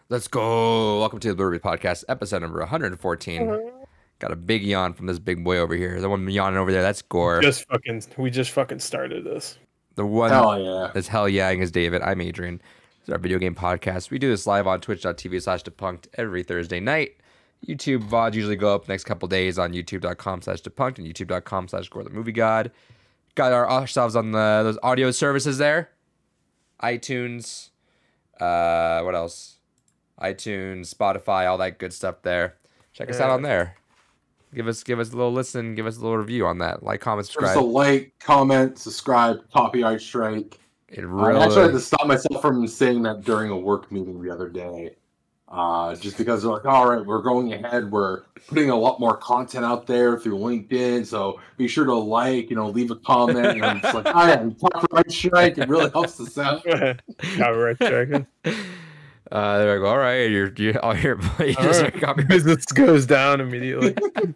Let's go. Welcome to the Blue Ruby Podcast, episode number 114. Got a big yawn from this big boy over here. The one yawning over there, that's Gore. We just fucking started this. The one Hell yeah. that's hell yeahing is David. I'm Adrian. It's our video game podcast. We do this live on twitch.tv/depunked every Thursday night. YouTube VODs usually go up next couple days on youtube.com/depunked and youtube.com/Gore the Movie God. Got ourselves on those audio services there. iTunes. What else? iTunes, Spotify, all that good stuff there. Check us out on there. Give us a little listen. Give us a little review on that. Like, comment, subscribe. Just a like, comment, subscribe, copyright strike. It really... I actually had to stop myself from saying that during a work meeting the other day. Just because they're like, all right, we're going ahead. We're putting a lot more content out there through LinkedIn. So be sure to like, leave a comment. And I'm just like, I am copyright strike. It really helps us out. Copyright strike. They're like, all right, you're business goes down immediately.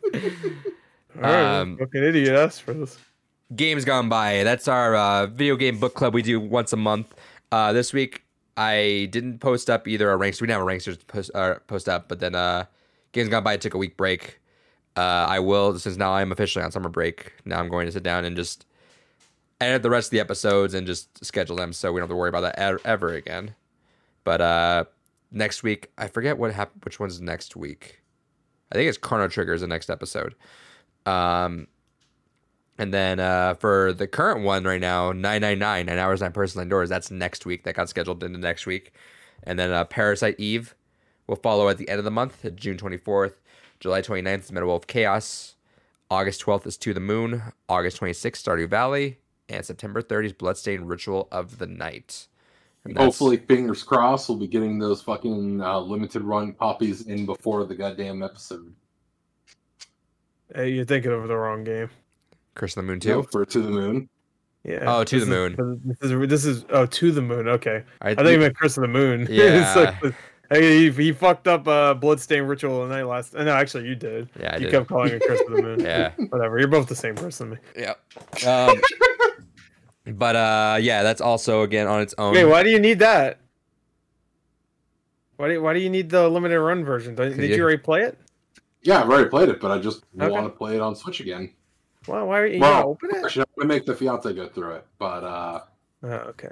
All right, fucking idiot us for this. Games Gone By. That's our video game book club we do once a month. This week I didn't post up either a ranks. We didn't have a ranks post up, but then Games Gone By took a week break. I will, since now I'm officially on summer break. Now I'm going to sit down and just edit the rest of the episodes and just schedule them so we don't have to worry about that ever again. But next week, I forget which one's next week. I think it's Chrono Trigger is the next episode. And then for the current one right now, 999, 9 Hours, 9 Persons, 9 Doors, that's next week. That got scheduled into next week. And then Parasite Eve will follow at the end of the month, June 24th. July 29th is Meta Wolf Chaos. August 12th is To the Moon. August 26th, Stardew Valley. And September 30th is Bloodstained Ritual of the Night. Hopefully, fingers crossed, we'll be getting those fucking limited run copies in before the goddamn episode. Hey, you're thinking of the wrong game. Curse of the Moon 2? No, for To the Moon. Yeah. Oh, To the Moon. This is To the Moon. Okay. I thought you meant Curse of the Moon. Yeah. It's like, he fucked up Bloodstained Ritual of the Night last. No, actually, you did. Yeah, you kept calling it Curse of the Moon. Yeah. Whatever. You're both the same person. Yep. But yeah, that's also again on its own. Wait, why do you need that? Why do you need the limited run version? Did you already play it? Yeah, I've already played it, but I just want to play it on Switch again. Well, why are you gonna open it? Actually, I'm gonna make the fiance go through it, but okay.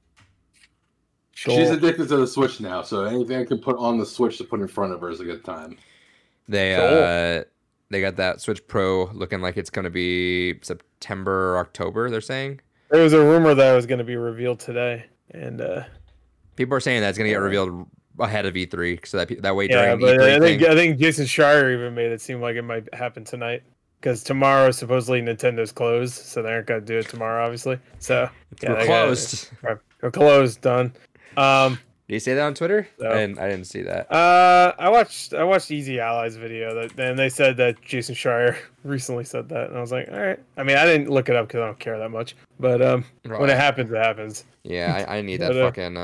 Sure. She's addicted to the Switch now, so anything I can put on the Switch to put in front of her is a good time. They got that Switch Pro looking like it's gonna be September or October. They're saying. There was a rumor that it was going to be revealed today, and people are saying that it's going to get revealed ahead of E3, so that way during E3 I think Jason Schreier even made it seem like it might happen tonight, because tomorrow supposedly Nintendo's closed, so they aren't going to do it tomorrow, obviously. So we're closed. We're closed. Done. Did you say that on Twitter? So, I didn't see that. I watched Easy Allies video and they said that Jason Schreier recently said that, and I was like, all right. I mean, I didn't look it up because I don't care that much, but when it happens, it happens. Yeah, I need that fucking.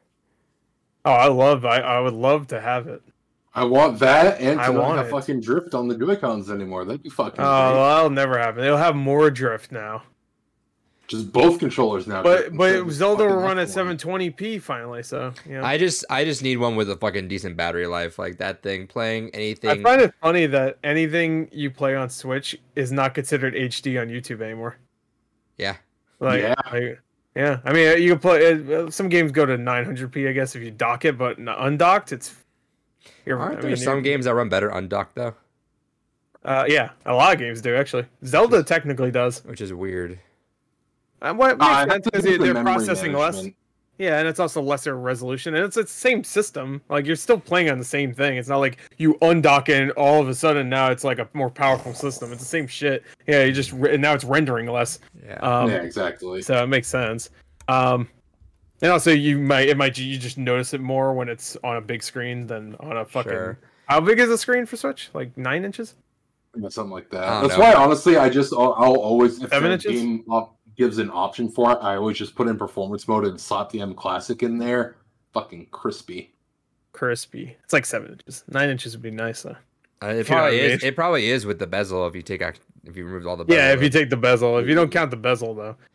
I would love to have it. I want that, and to not have fucking drift on the Joy-Cons anymore. That'd be fucking. Oh, well, that'll never happen. They'll have more drift now. Just both controllers now. But Zelda will run at 720p finally, so yeah. I just need one with a fucking decent battery life, like that thing playing anything. I find it funny that anything you play on Switch is not considered HD on YouTube anymore. Yeah. Yeah. I mean, you can play some games go to 900p, I guess, if you dock it, but undocked, it's. Aren't there some games that run better undocked though? Yeah, a lot of games do actually. Zelda technically does, which is weird. What makes sense because they're processing less. Yeah, and it's also lesser resolution, and it's the same system. Like, you're still playing on the same thing. It's not like you undock it and all of a sudden now it's like a more powerful system. It's the same shit. Yeah, and now it's rendering less. Yeah, yeah, exactly. So it makes sense. And also you just notice it more when it's on a big screen than on a fucking. Sure. How big is the screen for Switch? Like 9 inches? Something like that. That's why, honestly, I'll always, if 7 the inches? game gives an option for it, I always just put in performance mode and slap the M Classic in there. Fucking crispy. It's like 7 inches. 9 inches would be nice though. It probably is with the bezel if you remove all the bezel. Yeah, if you take the bezel. If you don't count the bezel though.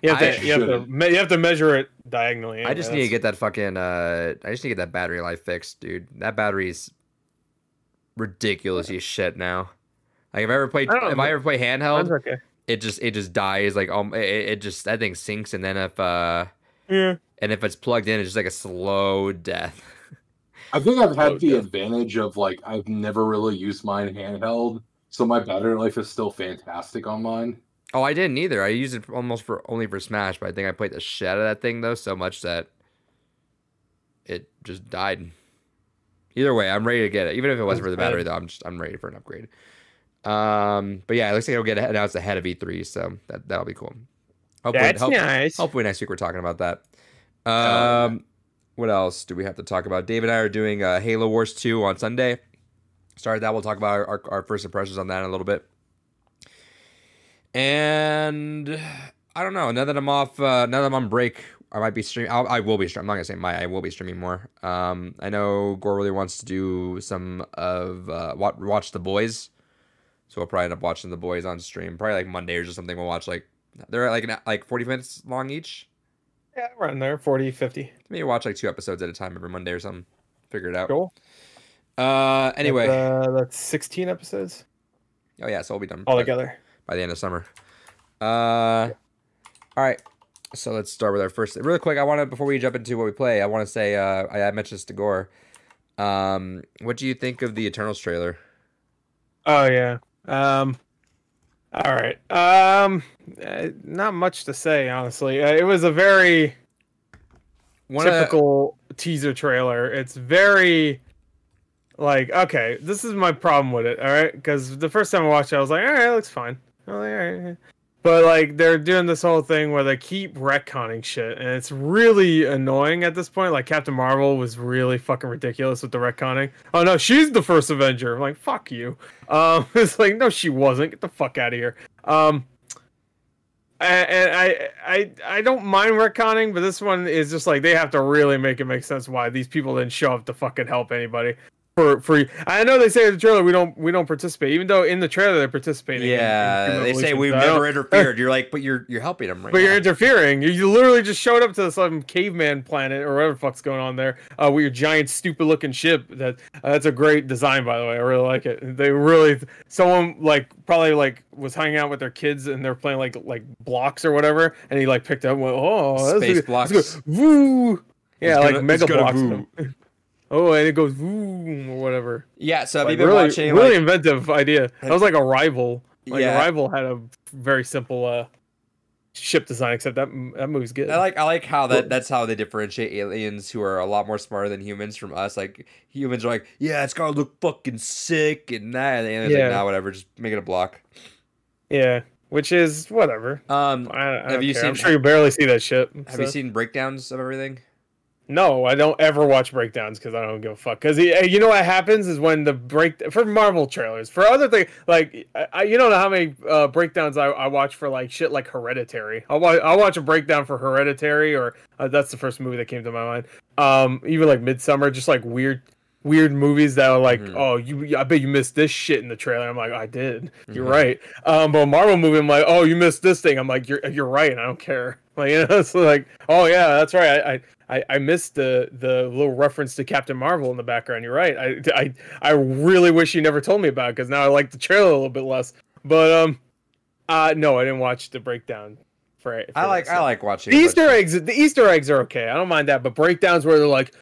You have to measure it diagonally. Anyway. I just need to get that fucking. I just need to get that battery life fixed, dude. That battery's ridiculous as shit now. Like if I ever play handheld, okay. it just dies. Like it just that thing sinks, and then if if it's plugged in, it's just like a slow death. I think I've had the advantage of like I've never really used mine handheld, so my battery life is still fantastic on mine. Oh, I didn't either. I used it almost only for Smash, but I think I played the shit out of that thing though so much that it just died. Either way, I'm ready to get it. Even if it wasn't for the battery though, I'm ready for an upgrade. But yeah, it looks like it'll get announced ahead of E3, so that'll be cool. Nice. Hopefully next week we're talking about that. What else do we have to talk about? Dave and I are doing Halo Wars 2 on Sunday. Started that. We'll talk about our first impressions on that in a little bit. And I don't know. Now that I'm off, now that I'm on break, I might be streaming. I will be streaming. I'm not gonna say I will be streaming more. I know Gore really wants to do some of watch The Boys, so we'll probably end up watching The Boys on stream. Probably like Monday or something. We'll watch they're like 40 minutes long each. Yeah, around there, 40, 50. Maybe watch like 2 episodes at a time every Monday or something. Figure it out. Cool. Anyway, that's 16 episodes. Oh yeah, so we'll be done all together by the end of summer. All right. So let's start with our first. Really quick, before we jump into what we play, I want to say I mentioned this to Gore. What do you think of the Eternals trailer? Oh yeah. All right. Not much to say, honestly. It was a very typical teaser trailer. It's very like, okay, this is my problem with it. All right, because the first time I watched it, I was like, all right, it looks fine. I'm like, all right. But like they're doing this whole thing where they keep retconning shit, and it's really annoying at this point. Like Captain Marvel was really fucking ridiculous with the retconning. Oh no, she's the first Avenger. I'm like, fuck you. It's like, no, she wasn't. Get the fuck out of here. And I don't mind retconning, but this one is just like they have to really make it make sense why these people didn't show up to fucking help anybody. For I know they say in the trailer we don't participate, even though in the trailer they're participating. Yeah, they say we've never interfered. You're like, but you're helping them, right? But you're interfering. You literally just showed up to some caveman planet or whatever the fuck's going on there with your giant stupid looking ship. That's a great design, by the way. I really like it. They really someone probably was hanging out with their kids and they're playing like blocks or whatever, and he picked up and went, oh, space blocks. Woo! Yeah, mega blocks. Oh, and it goes boom or whatever. Yeah, so have you been watching? Really inventive idea. That was like Arrival. Arrival had a very simple ship design, except that movie's good. I like how that's how they differentiate aliens who are a lot more smarter than humans from us. Like humans are like, yeah, it's gotta look fucking sick and that. And the aliens like, nah, whatever, just make it a block. Yeah, which is whatever. Have you seen? I'm sure you barely see that shit. Have you seen breakdowns of everything? No, I don't ever watch breakdowns because I don't give a fuck. Because you know what happens is when for Marvel trailers, for other things, like you don't know how many breakdowns I watch for shit like Hereditary. I'll watch a breakdown for Hereditary, or that's the first movie that came to my mind. Even like Midsummer, just like weird movies that are like, oh, I bet you missed this shit in the trailer. I'm like, I did. You're right. But a Marvel movie, I'm like, oh, you missed this thing. I'm like, you're right, and I don't care. It's like, oh yeah, that's right. I missed the little reference to Captain Marvel in the background. You're right. I really wish you never told me about it because now I like the trailer a little bit less. But no, I didn't watch the breakdown. I like watching the Easter eggs. The Easter eggs are okay. I don't mind that. But breakdowns where they're like,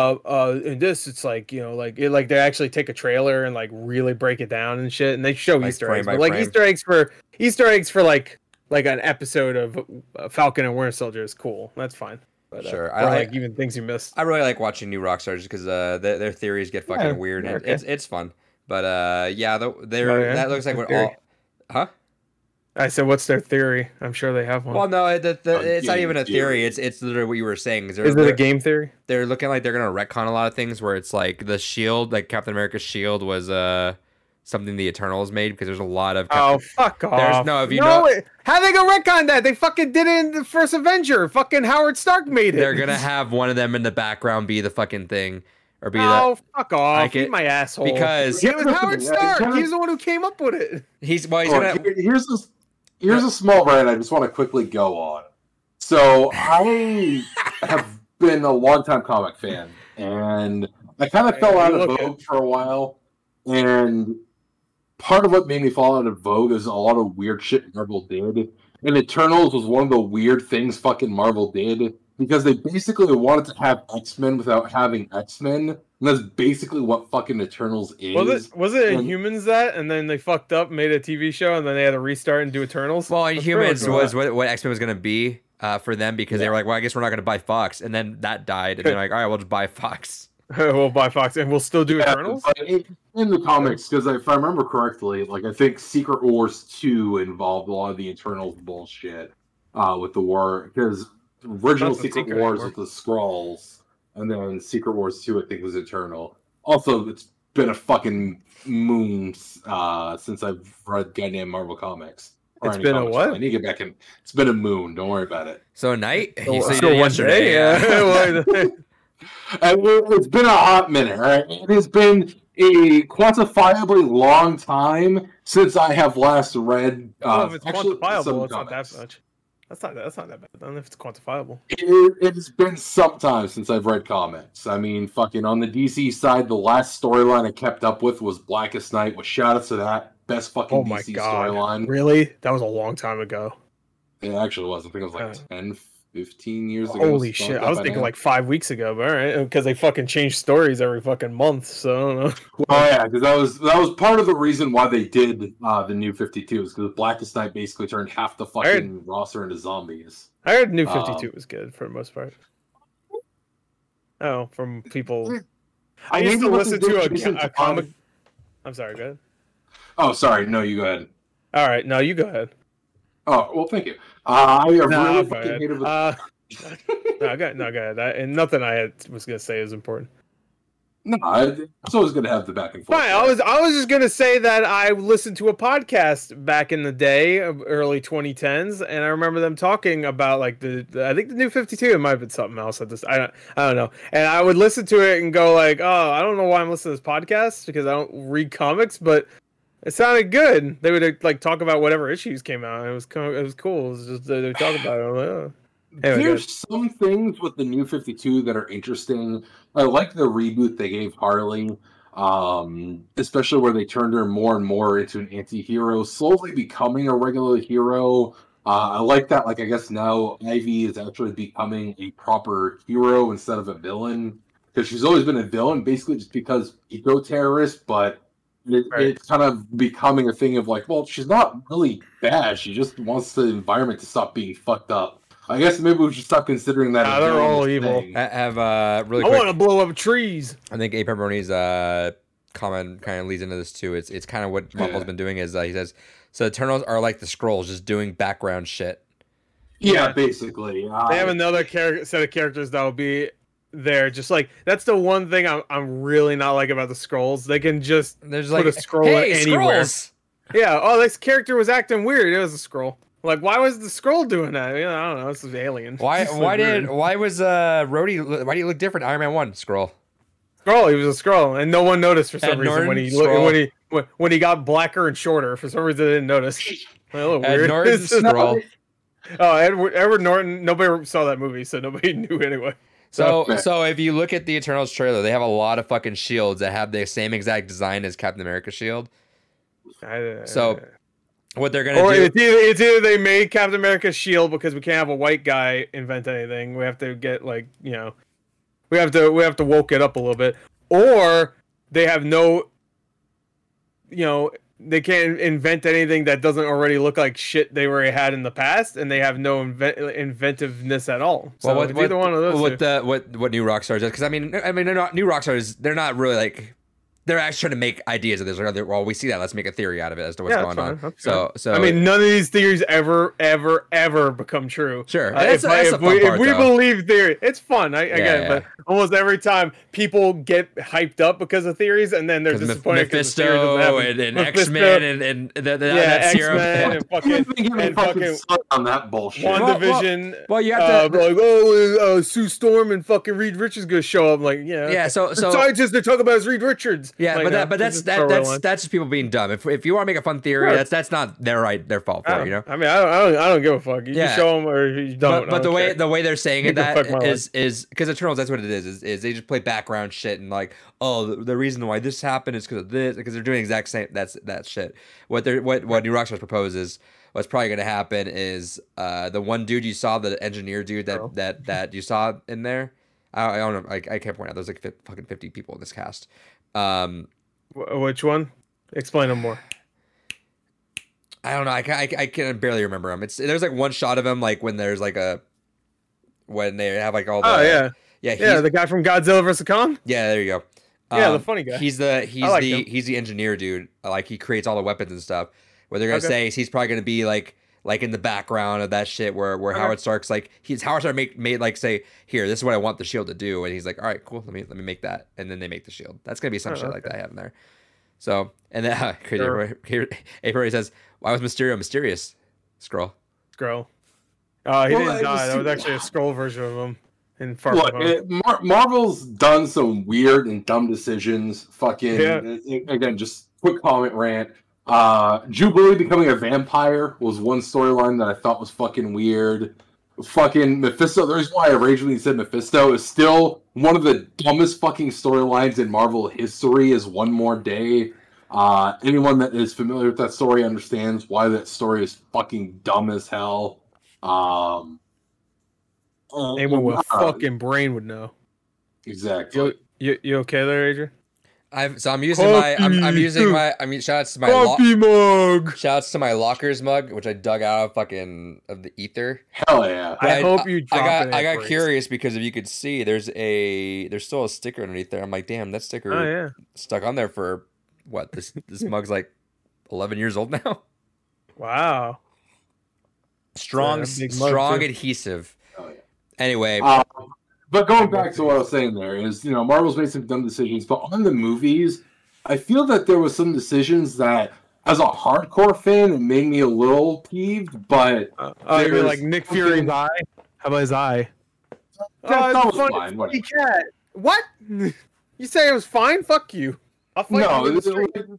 in this, it's like they actually take a trailer and really break it down and shit, and they show Easter eggs. But Easter eggs for like an episode of Falcon and Winter Soldier is cool. That's fine. But, sure, I like even things you missed. I really like watching new Rockstars because their theories get fucking weird. And it's fun. But yeah, that looks like what all. Huh? I said, what's their theory? I'm sure they have one. Well, no, it's not even a theory. It's literally what you were saying. Is it a game theory? They're looking like they're gonna retcon a lot of things. Where it's like the shield, like Captain America's shield, was something the Eternals made because there's a lot of. Fuck off! There's know. How they gonna retcon that? They fucking did it in the first Avenger. Fucking Howard Stark made it. They're gonna have one of them in the background be the fucking thing. Or be fuck off! Eat my asshole. Because it was Howard Stark. He's the one who came up with it. Here's a small rant I just want to quickly go on. So I have been a longtime comic fan, and I kind of fell out of vogue for a while. And part of what made me fall out of vogue is a lot of weird shit Marvel did. And Eternals was one of the weird things fucking Marvel did, because they basically wanted to have X-Men without having X-Men. And that's basically what fucking Eternals is. Was it Inhumans that? And then they fucked up, made a TV show, and then they had to restart and do Eternals? Well, Inhumans was what X-Men was going to be for them, because they were like, well, I guess we're not going to buy Fox. And then that died. And they're like, all right, we'll just buy Fox. We'll buy Fox, and we'll still do Eternals? In the comics, because if I remember correctly, like I think Secret Wars 2 involved a lot of the Eternals bullshit with the war, because original Secret Wars with the Skrulls, and then Secret Wars 2 I think was Eternal. Also, it's been a fucking moon since I've read goddamn Marvel comics. It's been a what? I need to get back in. It's been a moon. Don't worry about it. So a night? So one day, yeah. It's been a hot minute, right? It has been a quantifiably long time since I have last read. If it's quantifiable, it's not that much. That's not that bad. I don't know if it's quantifiable. It has been some time since I've read comics. I mean, fucking on the DC side, the last storyline I kept up with was Blackest Night. With shout-outs to that. Best fucking DC storyline. Really? That was a long time ago. It actually was. I think it was like 10, 15 years ago. Holy shit. I was thinking like 5 weeks ago, but all right. Because they fucking change stories every fucking month, so I don't know. Well, yeah, because that was part of the reason why they did the New 52, is because Blackest Night basically turned half the fucking roster into zombies. I heard New 52 was good for the most part. Oh, from people. I used to listen to a comic. I'm sorry, go ahead. Oh, sorry. No, you go ahead. All right. No, you go ahead. Oh, well, thank you. I really fucking hated No, go ahead. And nothing I was going to say is important. No, it's always going to have the back and forth. Fine, I was just going to say that I listened to a podcast back in the day, early 2010s, and I remember them talking about like I think the New 52, it might have been something else at this. I don't know. And I would listen to it and go like, oh, I don't know why I'm listening to this podcast, because I don't read comics, but it sounded good. They would like talk about whatever issues came out. It was cool. It was just they would talk about it. I'm like, oh. Anyway, there's some things with the New 52 that are interesting. I like the reboot they gave Harley, especially where they turned her more and more into an anti-hero, slowly becoming a regular hero. I like that. Like, I guess now Ivy is actually becoming a proper hero instead of a villain, because she's always been a villain, basically just because eco-terrorist, but it's kind of becoming a thing of like, well, she's not really bad. She just wants the environment to stop being fucked up. I guess maybe we should stop considering that. They're all evil. I have really. I want to blow up trees. I think A. Pepperoni's comment kind of leads into this too. It's kind of what Marvel's been doing. Is he says, so Eternals are like the Skrulls, just doing background shit. Yeah, basically. They have another set of characters that will be there. Just like that's the one thing I'm really not like about the Skrulls. They can just put a Skrull anywhere. Skrulls. Yeah. Oh, this character was acting weird. It was a Skrull. Like, why was the Skrull doing that? I don't know. This is alien. Why was Rhodey? Why do you look different? Iron Man 1 Skrull. Skrull. He was a Skrull, and no one noticed for some reason when he got blacker and shorter. For some reason, they didn't notice. A little weird. Skrull. Oh, Edward Norton. Nobody saw that movie, so nobody knew anyway. So if you look at the Eternals trailer, they have a lot of fucking shields that have the same exact design as Captain America's shield. What they're gonna do? It's either they made Captain America's shield because we can't have a white guy invent anything. We have to get we have to woke it up a little bit, or they have they can't invent anything that doesn't already look like shit they already had in the past, and they have no inventiveness at all. So well, either one of those. What New Rockstars does? Because I mean, they're not New Rockstars. They're not really like. They're actually trying to make ideas of this. Well, we see that. Let's make a theory out of it as to what's going on. So I mean, none of these theories ever become true. Sure. If we believe theory, it's fun. I get it, but almost every time people get hyped up because of theories, and then they're disappointed because the theory doesn't happen. and X-Men and that serum. and fucking on that bullshit. WandaVision. Well, you have to Sue Storm and fucking Reed Richards gonna show up. Like, yeah. So the scientists they're talking about is Reed Richards. Yeah, like, but that's just people being dumb. If you want to make a fun theory, Sure. that's not their fault for it, you know. I mean, I don't give a fuck. You just show them or you don't. But the way they're saying it is because Eternals, that's what it is they just play background shit and like, oh, the reason why this happened is because of this, because they're doing exact same that shit. What New Rockstars proposes, what's probably going to happen is the one dude you saw, the engineer dude that you saw in there. I don't know. I can't point out. There's like fucking 50 people in this cast. Which one? Explain them more. I don't know. I can barely remember him. There's like one shot of him, like when there's like when they have like all the the guy from Godzilla vs Kong. Yeah, there you go. Yeah, the funny guy. He's the engineer dude. Like he creates all the weapons and stuff. What they're gonna say is he's probably gonna be like in the background of that shit where Howard Stark's like Howard Stark made like say, here, this is what I want the shield to do, and he's like, all right, cool, let me make that, and then they make the shield. That's gonna be some shit like that I have in there. So and then April says, why was Mysterio mysterious? Skrull. He didn't die. That was actually a Skrull version of him. Marvel's done some weird and dumb decisions. Again, just quick comment rant. Jubilee becoming a vampire was one storyline that I thought was fucking weird. Fucking Mephisto, the reason why I originally said Mephisto is still one of the dumbest fucking storylines in Marvel history is One More Day. Anyone that is familiar with that story understands why that story is fucking dumb as hell. Anyone with a fucking brain would know. Exactly. You okay there, Adrian? I'm using my shouts to my coffee mug. Shouts to my Lockers mug, which I dug out of the ether. Hell yeah! I hope you drop it. I got curious because if you could see, there's still a sticker underneath there. I'm like, damn, that sticker stuck on there for what? This mug's like 11 years old now. Wow. Strong adhesive. Oh, yeah. Anyway. But going back to what I was saying there is, Marvel's made some dumb decisions, but on the movies, I feel that there was some decisions that, as a hardcore fan, it made me a little peeved, but... you're like Nick Fury's eye? How about his eye? That was fine, whatever. Cat. What? You say it was fine? Fuck you. I'll fight you.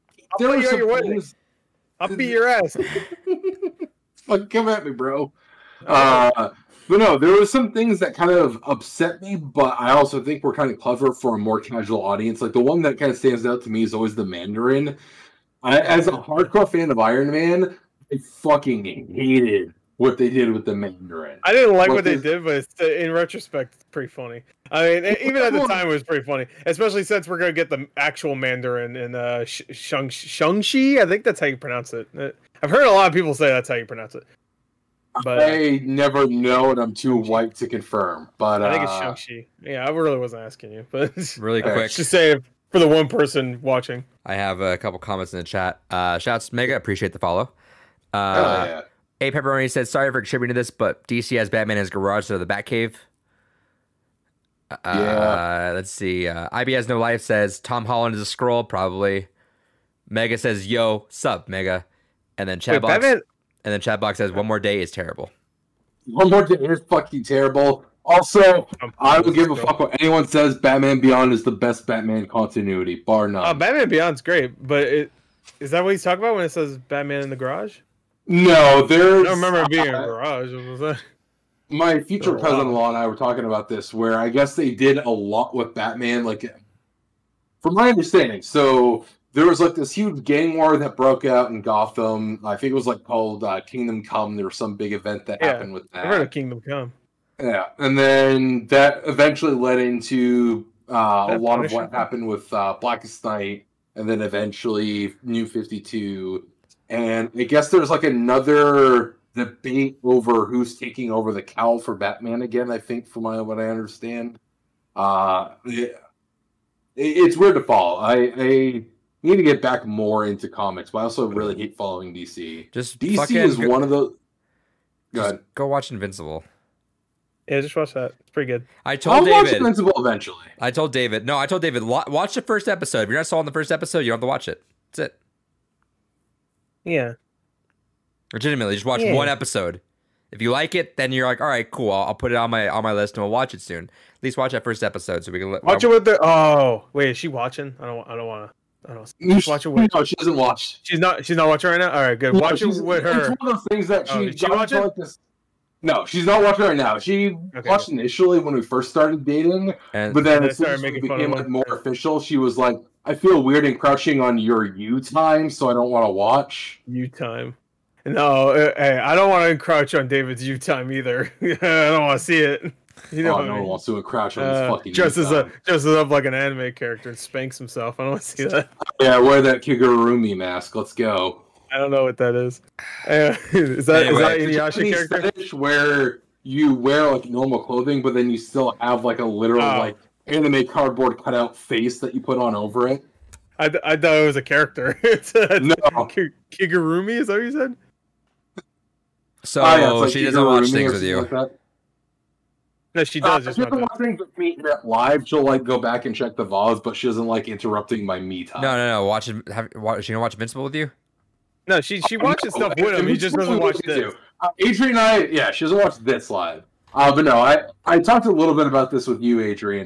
I'll beat your ass. Fuck, come at me, bro. But no, there were some things that kind of upset me, but I also think were kind of clever for a more casual audience. Like the one that kind of stands out to me is always the Mandarin. As a hardcore fan of Iron Man, I fucking hated what they did with the Mandarin. I didn't like what they did, but in retrospect, it's pretty funny. I mean, even at the time, it was pretty funny, especially since we're going to get the actual Mandarin in Shang-Chi. I think that's how you pronounce it. I've heard a lot of people say that's how you pronounce it. But I never know, and I'm too white to confirm. But I think it's Shang-Chi. Yeah, I really wasn't asking you, but really quick, just say it for the one person watching. I have a couple comments in the chat. Shouts Mega, appreciate the follow. Yeah. A Pepperoni said, sorry for contributing to this, but DC has Batman in his garage to the Batcave. Let's see. IBS No Life says Tom Holland is a Skrull, probably. Mega says, yo, sup, Mega. And then Chatbox says, One More Day is terrible. One More Day is fucking terrible. Also, I don't give a fuck what anyone says. Batman Beyond is the best Batman continuity, bar none. Batman Beyond's great, but is that what he's talking about when it says Batman in the garage? No, there's... I don't remember it being in a garage. What was that? My future cousin-in-law and I were talking about this, where I guess they did a lot with Batman, like, from my understanding. So there was like this huge gang war that broke out in Gotham. I think it was like called Kingdom Come. There was some big event that happened with that. I've heard of Kingdom Come. Yeah, and then that eventually led into a lot of what happened with Blackest Night, and then eventually New 52. And I guess there's like another debate over who's taking over the cowl for Batman again, I think, from what I understand. It's weird to follow. I need to get back more into comics, but I also really hate following DC. DC is one of those... Go ahead. Go watch Invincible. Yeah, just watch that. It's pretty good. I'll watch Invincible eventually. I told David, watch the first episode. If you're not sold on the first episode, you don't have to watch it. That's it. Yeah. Legitimately, just watch one episode. If you like it, then you're like, all right, cool. I'll put it on my list and we'll watch it soon. At least watch that first episode so we can watch it with the. Oh wait, is she watching? I don't want to. I don't know. Watch it with. No, she doesn't watch. She's not watching right now. All right, good. Watch it with her. It's one of those things that she watch it? Like this. No, she's not watching right now. She watched initially when we first started dating, but then as soon as it became like more official, she was like, "I feel weird encroaching on your you time, so I don't want to watch you time." No, hey, I don't want to encroach on David's you time either. I don't want to see it. You know, no one wants to encroach on his fucking dresses up like an anime character and spanks himself. I don't want to see that. Yeah, wear that Kigurumi mask. Let's go. I don't know what that is. Is that Inuyasha character? Where you wear like normal clothing, but then you still have like a literal like anime cardboard cutout face that you put on over it. I thought it was a character. No, Kigurumi, is that what you said? So like she doesn't watch things with you. Like no, she does. If she doesn't watch things with me live, she'll like go back and check the VODs, but she doesn't like interrupting my me time. No. She gonna watch Invincible with you? No, she watches stuff with him. He just doesn't watch this. Adrian and I, she doesn't watch this live. But no, I talked a little bit about this with you, Adrian.